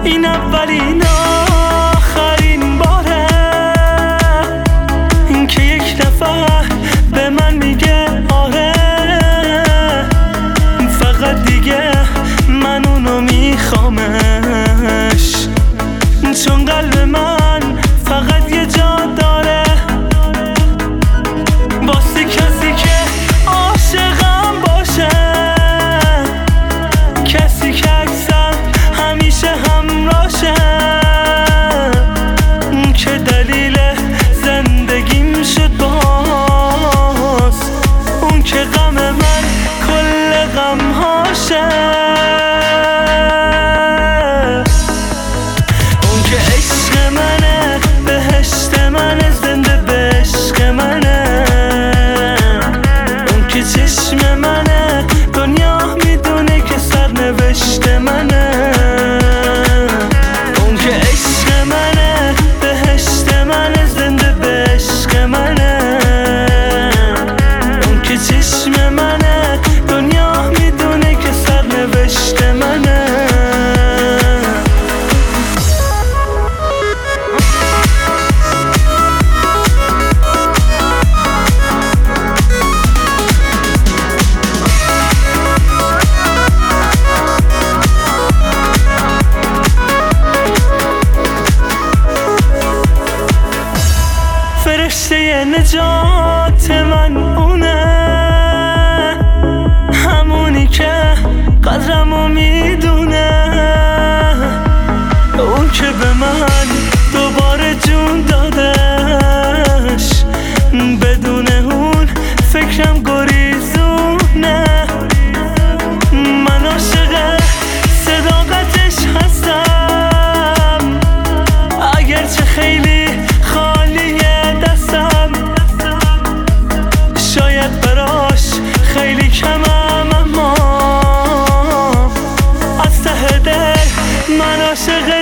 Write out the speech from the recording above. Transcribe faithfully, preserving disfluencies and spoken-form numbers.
این اولین آخرین باره این که یک نفر به من میگه آره، فقط دیگه من اونو میخوامش، چون قلب من فقط یه جا داره واسه کسی که عاشقم باشه، کسی که اکثر همیشه همراشه، که دلیل زندگیم شد باز، اون که غم من کل غم هاشه، اون که عشق منه بهشت منه زنده به عشق منه، اون که چشم منه دنیا میدونه که سرنوشت منه، اون که عشق منه بهشت منه زنده به عشق منه، اون که چشم منه دنیا میدونه که سرنوشت منه. فرشته نجات من اونه، همونی که قدرمو میدونه، اون که به من دوباره جون دادش، بدون اون فکرم گریزونه، من عاشق صداقتش هستم اگرچه خیلی خالیه دستم، شاید براش خیلی کمم اما از ته دل من عاشق